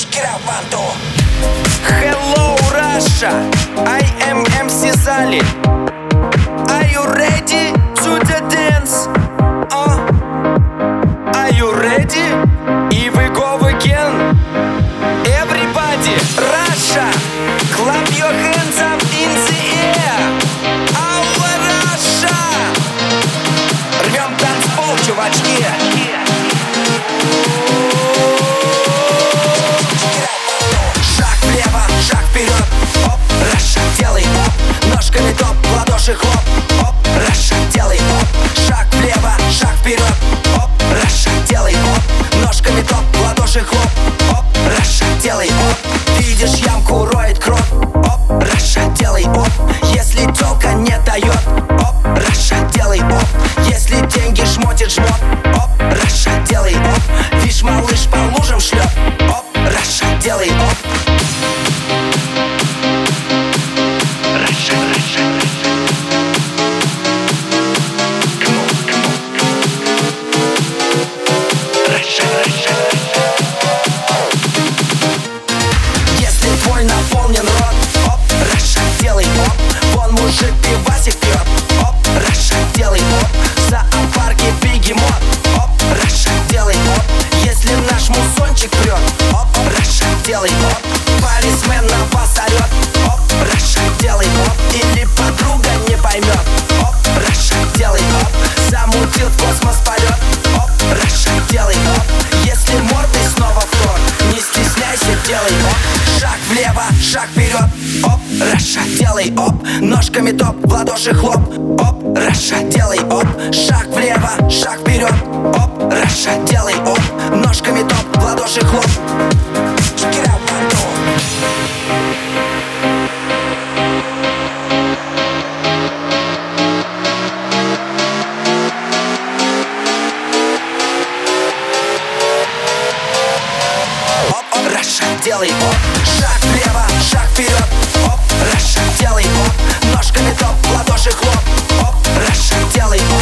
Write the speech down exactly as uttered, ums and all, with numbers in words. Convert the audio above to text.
Hello, Russia, I am эм си Zali. Are you ready to the dance? Uh, are you ready? Here we go again. Everybody, Russia, clap your hands up in the air. Our Russia. Рвем танцпол, чувачки. Шаг влево, шаг вперед. Оп, Russia, делай оп. Ножками топ, в ладоши хлоп. Оп, Russia, делай оп. Шаг влево, шаг вперед. Оп, Russia, делай оп. Ножками топ, в ладоши хлоп. Оп, Russia, делай оп. Видишь ямку, роет кровь. Оп, Russia, делай оп. Если тёлка не дает. Оп, Russia, делай оп. Если деньги жмотит жмот. Оп, Russia, делай оп. Вишь, малыш по лужам шлет. Оп, Russia, делай оп. Russia, Russia. Come on, come on. Russia, Russia. Если твой наполнен рот, оп, Russia, делай оп. Вон мужик пивасик пьет. Оп, Russia, делай оп. В зоопарке бегемот. Оп, Russia, делай оп. Если наш мусончик прет. Оп, Russia, делай оп. Полисмен на вас орет. Оп, Russia, делай оп. Или подруга не поймет. Оп, Russia, делай оп. Замутил в космос полет. Оп, Russia, делай оп. Если мордой снова в тор, не стесняйся, делай оп. Шаг влево, шаг вперед. Оп, Russia, делай оп. Ножками топ, в ладоши хлоп. Оп, Russia, делай оп. Шаг влево, шаг вперед. Оп, Russia, делай оп. Ножками топ, в ладоши хлоп. Russia, делай оп. Шаг влево, шаг вперед. Оп, Russia, делай оп. Ножками топ, в ладоши хлоп. Оп, Russia, делай оп.